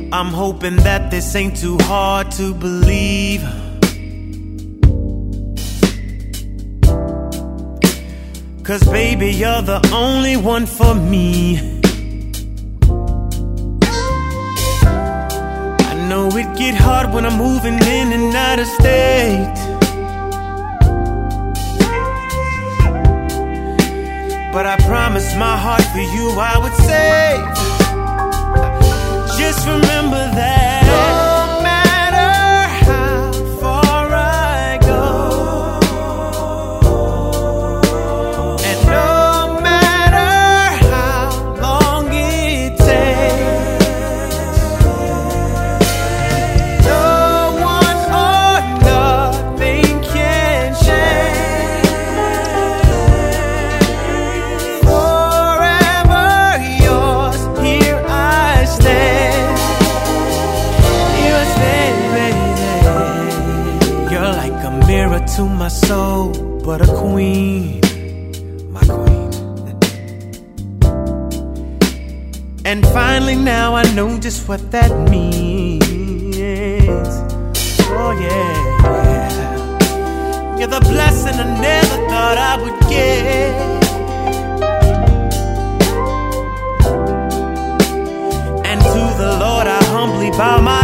I'm hoping that this ain't too hard to believe. Cause baby, you're the only one for me. I know it get hard when I'm moving in and out of state, but I promise my heart for you I would save. Just remember that no matter how far I go, and no matter how long it takes, no one or nothing can change. Forever yours, here I stand. To my soul, but a queen, my queen. And finally now I know just what that means. Oh yeah, you're the blessing I never thought I would get. And to the Lord I humbly bow my